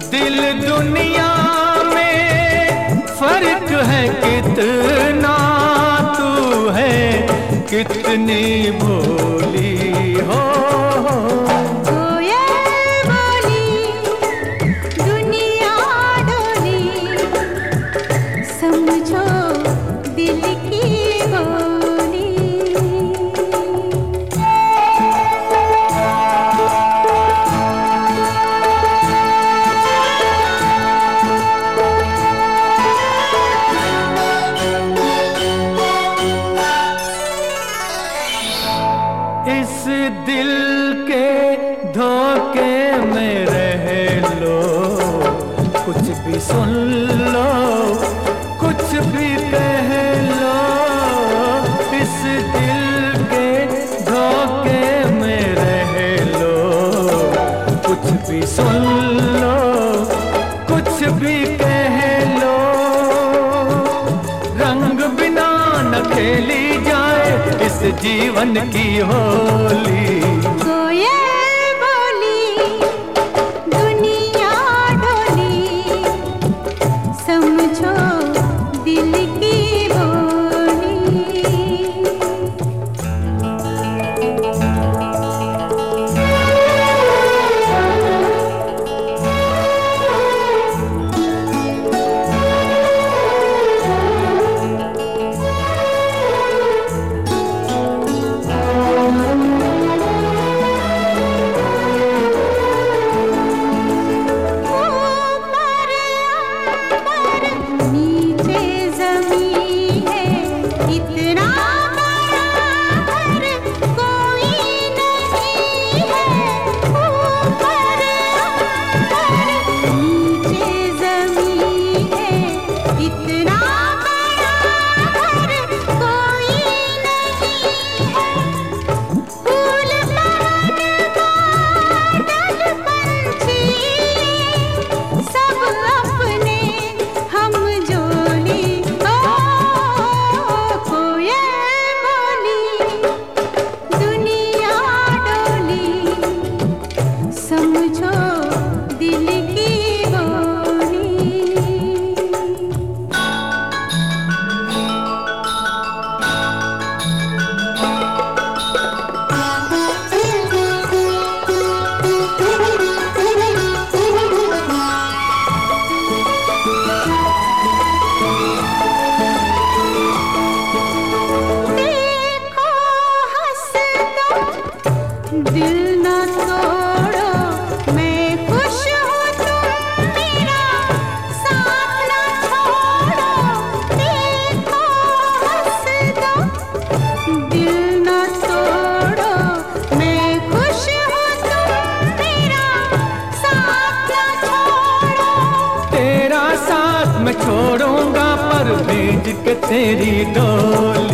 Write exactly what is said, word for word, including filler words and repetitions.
दिल दुनिया में फर्क है कितना, तू है कितनी भोली हो। इस दिल के धोखे में रह लो, कुछ भी सुन लो, कुछ भी कह लो। इस दिल के धोखे में रह लो, कुछ भी सुन लो, कुछ भी कह लो। रंग बिना न खेली जाए इस जीवन की होली। कोयल बोली दुनिया डोली, समझो दिल की बोली। दिल न तोड़ो, मैं खुश हूँ तुम मेरा साथ न छोड़ो। देखो हंस दो, दिल न तोड़ो, मैं खुश हूँ तुम मेरा साथ न छोड़ो। तेरा साथ मैं छोड़ूंगा पर भेज के तेरी डोली।